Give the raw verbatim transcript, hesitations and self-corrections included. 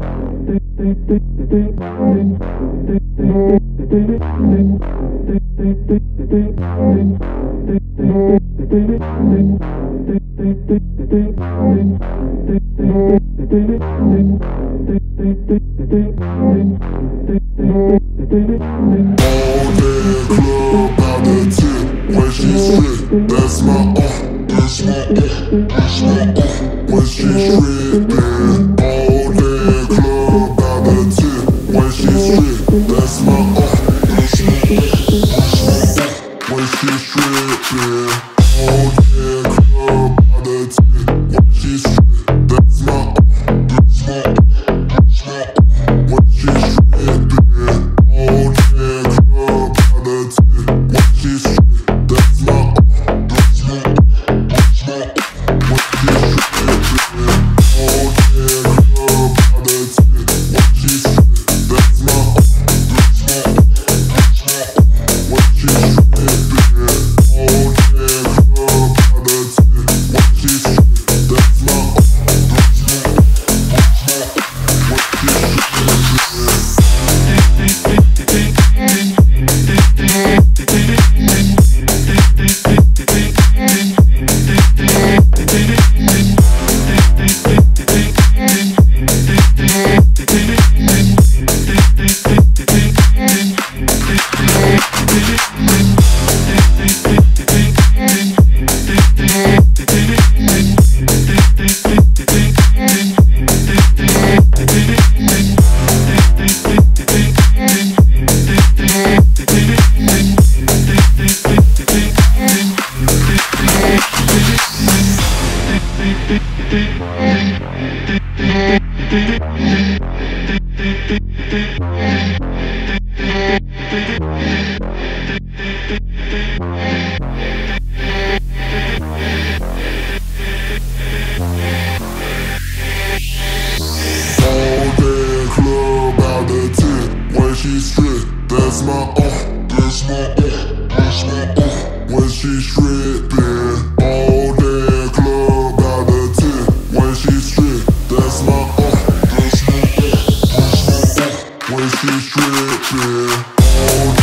When she strip, that's my uh, that's my uh, that's my uh. When she strippin', all day club by the tip. When she strip, that's my uh, that's my uh, that's my uh. When she strippin', all day club by the tip. When she strip, that's my uh, that's my uh, that's my uh. When she strippin', all day club by the tip. When she strippin'. She strip, that's my uh, that's my uh, that's my uh. When she strippin', all day club by the tip. When she strip, that's my uh, that's my uh, that's my uh. When she strippin', all day.